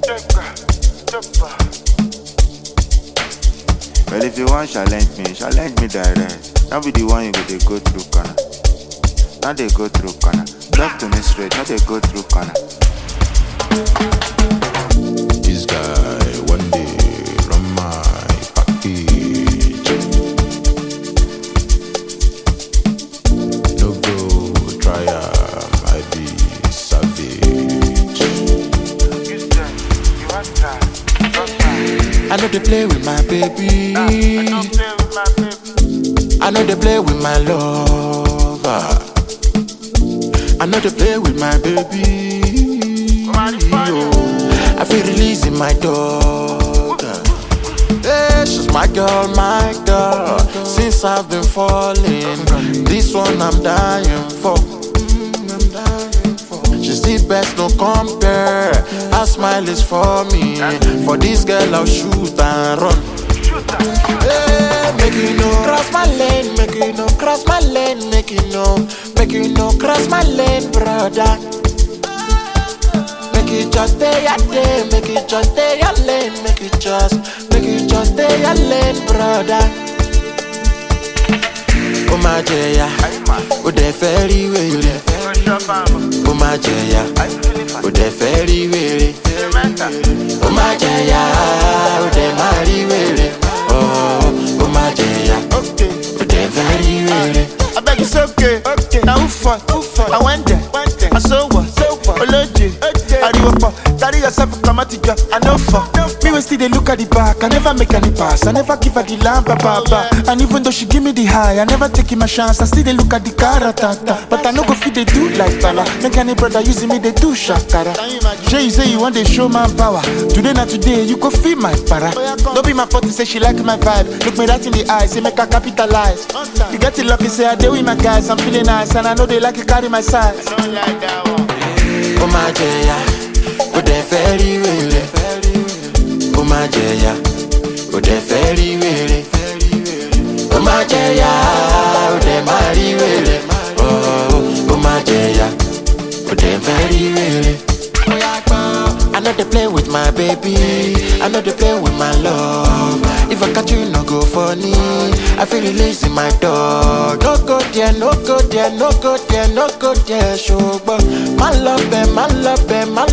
Well, if you want challenge me direct. Not be the one you go through corner. Not they go through corner. Talk to me straight, not they go through corner. This guy one day run my package. No go try I be savage. I know they play with my baby. I know they play with my lover. I know they play with my baby. I feel releasing my daughter. Yeah, she's my girl, my girl. Since I've been falling, this one I'm dying for. She's the best, no compare. Her smile is for me. For this girl I'll shoot and run. Yeah, make you know cross my lane, make you know cross my lane, make you know cross my lane, brother. Make it just stay your day, make it just stay your lane, make it just stay your lane, brother. Oh my dear, oh they very well. Oh my dear, oh they very well. Oh my dear, oh they marry well. Oh my dear, oh they very well. I beg it's okay. Now who fought? I went there. I saw what? Oloje. Carry yourself, come at it. I know for me when still they look at the back. I never make any pass. I never give her the lamp, papa. And even though she give me the high, I never take my chance. I still they look at the caratata. But I know go fit they do like Tala. Make any brother using me they do shakara. Jay, you say you want to show my power. Today not today, you go feel my para. Don't be my fault to say she like my vibe. Look me right in the eyes, say make her capitalize. You get it lucky, say I deal with my guys. I'm feeling nice and I know they like to carry my size. I don't like that one. Oh my dear, oh they very well. Oh my dear, oh they very well. Oh my dear, oh they marry well. Oh my dear, oh they very well. I know they play with my baby, I know they play with my love. If I catch you, no go funny. I feel releasing my dog. No go there, no go there, no go there, no go there. Show, but my love, my love, my